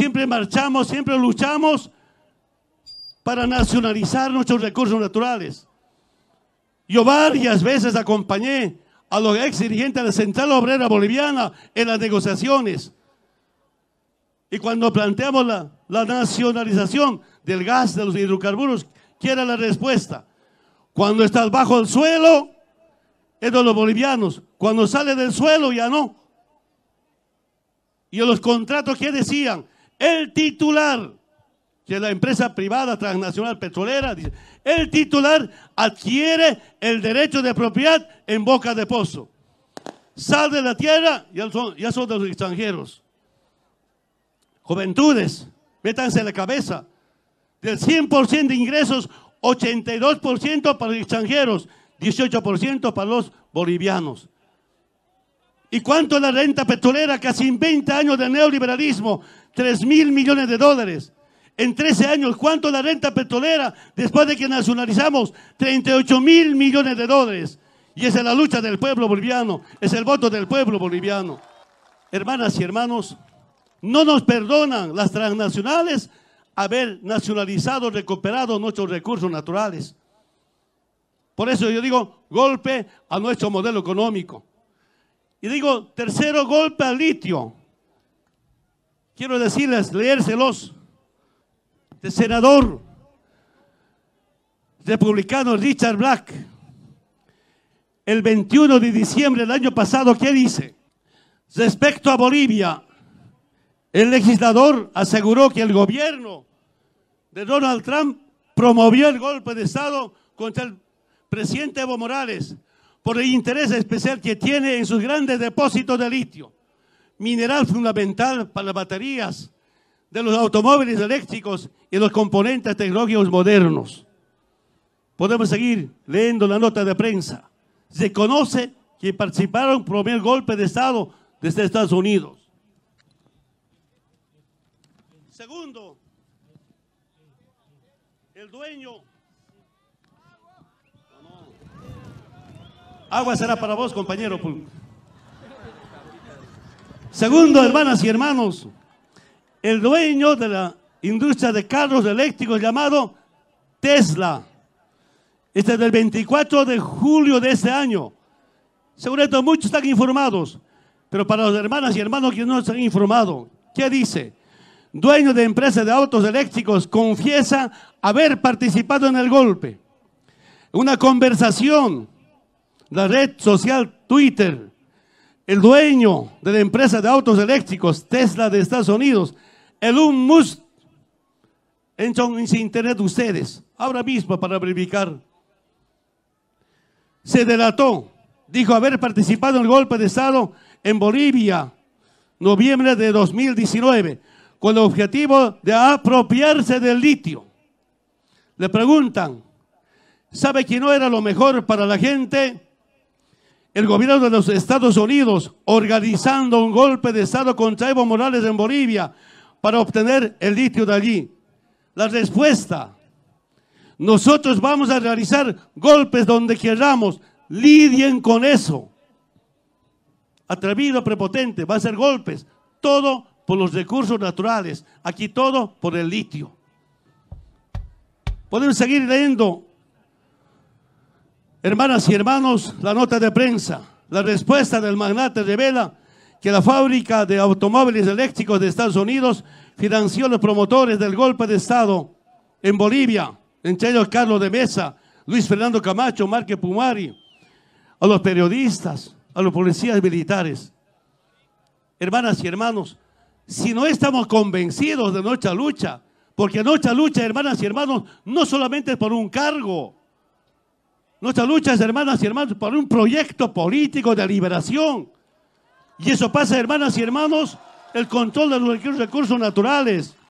siempre marchamos, siempre luchamos para nacionalizar nuestros recursos naturales. Yo varias veces acompañé a los ex dirigentes de la Central Obrera Boliviana en las negociaciones. Y cuando planteamos la nacionalización del gas, de los hidrocarburos, ¿qué era la respuesta? Cuando estás bajo el suelo, es de los bolivianos. Cuando sale del suelo, ya no. Y en los contratos, ¿qué decían? El titular, que es la empresa privada transnacional petrolera, dice, el titular adquiere el derecho de propiedad en boca de pozo. Sal de la tierra, ya son de los extranjeros. Juventudes, métanse en la cabeza. Del 100% de ingresos, 82% para los extranjeros, 18% para los bolivianos. ¿Y cuánto es la renta petrolera? Casi en 20 años de neoliberalismo, 3.000 millones de dólares. En 13 años, ¿cuánto es la renta petrolera? Después de que nacionalizamos, 38.000 millones de dólares. Y esa es la lucha del pueblo boliviano, es el voto del pueblo boliviano. Hermanas y hermanos, no nos perdonan las transnacionales haber nacionalizado, recuperado nuestros recursos naturales. Por eso yo digo, golpe a nuestro modelo económico. Y digo, tercero, golpe al litio. Quiero decirles, leérselos, del senador republicano Richard Black, el 21 de diciembre del año pasado, ¿qué dice? Respecto a Bolivia, el legislador aseguró que el gobierno de Donald Trump promovió el golpe de Estado contra el presidente Evo Morales por el interés especial que tiene en sus grandes depósitos de litio, mineral fundamental para las baterías de los automóviles eléctricos y los componentes tecnológicos modernos. Podemos seguir leyendo la nota de prensa. Se conoce que participaron en promover el golpe de Estado desde Estados Unidos. Segundo, el dueño. Agua será para vos, compañero. Segundo, hermanas y hermanos, el dueño de la industria de carros eléctricos llamado Tesla. Este es del 24 de julio de este año. Seguramente muchos están informados, pero para las hermanas y hermanos que no están informados, ¿qué dice? Dueño de empresa de autos eléctricos confiesa haber participado en el golpe. Una conversación, la red social Twitter, el dueño de la empresa de autos eléctricos Tesla de Estados Unidos, Elon Musk, entran en internet ustedes, ahora mismo para verificar. Se delató, dijo haber participado en el golpe de Estado en Bolivia, noviembre de 2019, con el objetivo de apropiarse del litio. Le preguntan, ¿sabe que no era lo mejor para la gente? El gobierno de los Estados Unidos organizando un golpe de Estado contra Evo Morales en Bolivia para obtener el litio de allí. La respuesta, nosotros vamos a realizar golpes donde queramos, lidien con eso. Atrevido, prepotente, va a ser golpes, todo por los recursos naturales, aquí todo por el litio. Podemos seguir leyendo, hermanas y hermanos, la nota de prensa. La respuesta del magnate revela que la fábrica de automóviles eléctricos de Estados Unidos financió a los promotores del golpe de Estado en Bolivia, entre ellos Carlos de Mesa, Luis Fernando Camacho, Marque Pumari, a los periodistas, a los policías militares. Hermanas y hermanos, si no estamos convencidos de nuestra lucha, porque nuestra lucha, hermanas y hermanos, no solamente es por un cargo, nuestra lucha es, hermanas y hermanos, por un proyecto político de liberación. Y eso pasa, hermanas y hermanos, el control de los recursos naturales.